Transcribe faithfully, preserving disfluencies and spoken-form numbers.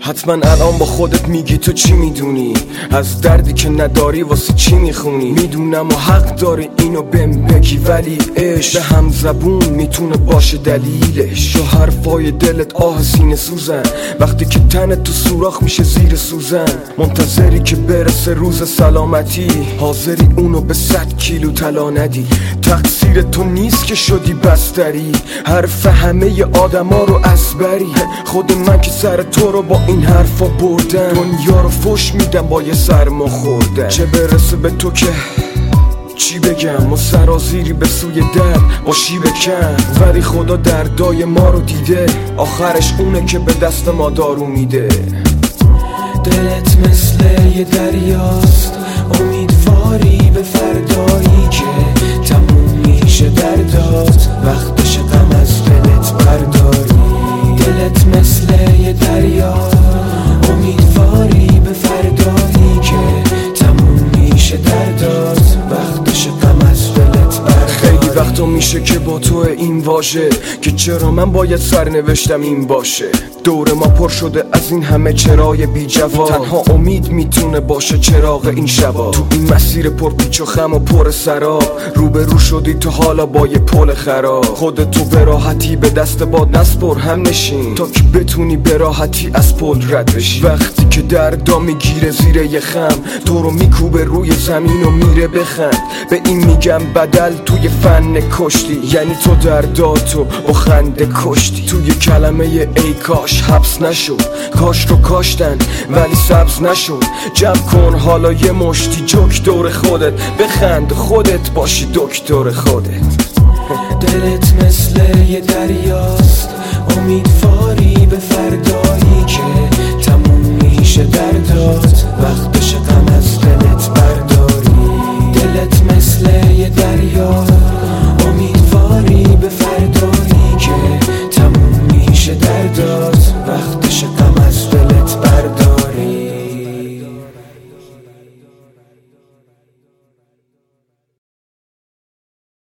حتما الان با خودت میگی تو چی میدونی از دردی که نداری واسه چی میخونی. میدونم و حق داری اینو بهم بگی، ولی عشق به هم زبون میتونه باشه دلیلش. تو حرفای دلت آه سینه سوزن وقتی که تنت تو سوراخ میشه زیر سوزن. منتظری که برسه روز سلامتی، حاضری اونو به صد کیلو طلا ندی. تقصیر تو نیست که شدی بستری، حرف همه آدما رو از بری. خود من که سر تو رو با این حرفا بردم، دنیا رو فش میدم با یه سرما خوردن. چه برسه به تو که چی بگم، و سرازیری به سوی در باشی بکن. ولی خدا دردای ما رو دیده، آخرش اونه که به دست ما دارو میده. دلت مثل یه دریاست، امیدواری به فردایی که تموم میشه دردات، وقتش غم از دلت برداری. دلت مثل یه دریاست، امیدواری به فردایی که تموم میشه دردات، وقتش غم از دلت برداری. خیلی وقتا میشه که با تو این واژه که چرا من باید سرنوشتم این باشه. دور ما پر شده از این همه چرای بی جواب، تنها امید میتونه باشه چراغ این شبا. تو این مسیر پر پیچ و خم و پر سراب، روبرو شدی تو حالا با یه پل خراب. خودتو به راحتی به دست باد نسپر، هم نشین تا که بتونی به راحتی از پل رد بشی. وقتی که دردا میگیره زیر یه خم، تو رو میکوبه روی زمین و میره بخند. به این میگم بدل توی فن کشتی، یعنی تو درداتو با خنده کشتی. توی کلمه ای کاش حبس نشد، کاش رو کاشتن ولی سبز نشد. جمع کن حالا یه مشتی جوک دور خودت، بخند خودت باشی دکتر خودت. دلت مثل یه دریاست، امیدواری به فردایی که